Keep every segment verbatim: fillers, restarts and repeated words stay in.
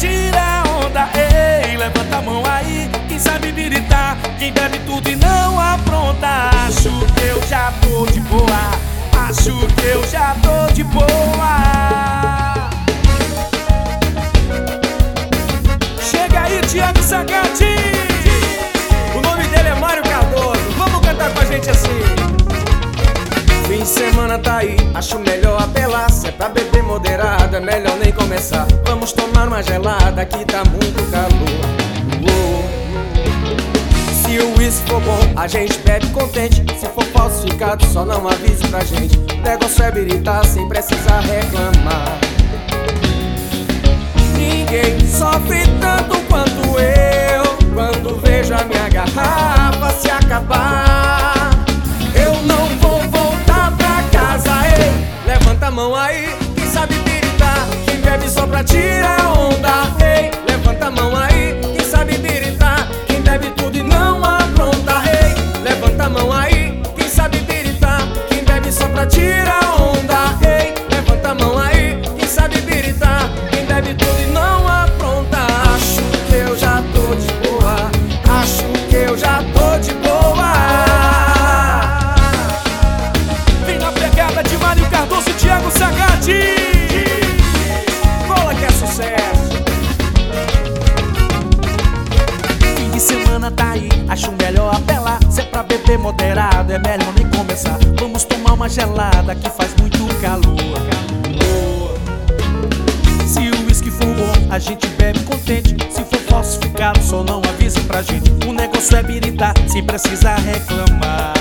tirar onda. Ei, levanta a mão aí, quem sabe biritar, quem bebe tudo e não apronta. Acho que eu já tô de boa, acho que eu já tô de boa. Chega aí, Thiago Sagatti. O nome dele é Mário Cardoso. Vamos cantar com a gente assim. Fim de semana tá aí, acho melhor apelar. Se é pra beber moderado, é melhor nem começar. Vamos tomar uma gelada, que tá muito calor. Uou. Se o uísque for bom, a gente bebe contente. Se for falsificado, só não avise pra gente. O negócio é biritar sem precisar reclamar. Ninguém sofre tanto quanto eu quando vejo a minha garrafa se acabar. Eu não vou voltar pra casa, ei. Levanta a mão aí, quem sabe biritar, quem bebe só pra tirar onda, ei. Levanta a mão aí, quem sabe biritar, quem bebe tudo e não apronta, ei. Levanta a mão aí, quem sabe biritar, quem bebe só pra tirar onda, ei. Levanta a mão aí, quem sabe biritar, quem bebe tudo e não apronta. Acho que eu já tô de boa, acho que eu já tô de boa. Vem na pegada de Mário Cardoso e Thiago Sagatti. Cola que é sucesso. Fim de semana tá aí, acho melhor apelar. Se é pra beber moderado, é melhor nem começar. Vamos tomar uma gelada que faz muito calor. Se o uísque for bom, a gente bebe contente. Se for falsificado, só não avise pra gente. O negócio é biritar, sem precisar reclamar.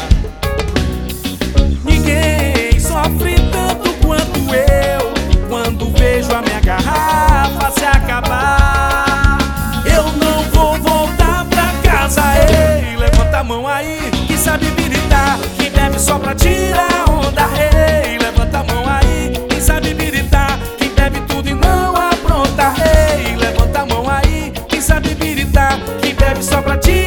Ninguém sofre tanto quanto eu quando vejo a minha garrafa se acabar. Eu não vou voltar pra casa, ei. Levanta a mão aí, quem sabe biritar, quem bebe só pra tirar onda, ei. Levanta a mão aí, quem sabe biritar, quem bebe tudo e não apronta, ei. Levanta a mão aí, quem sabe biritar, quem bebe só pra tirar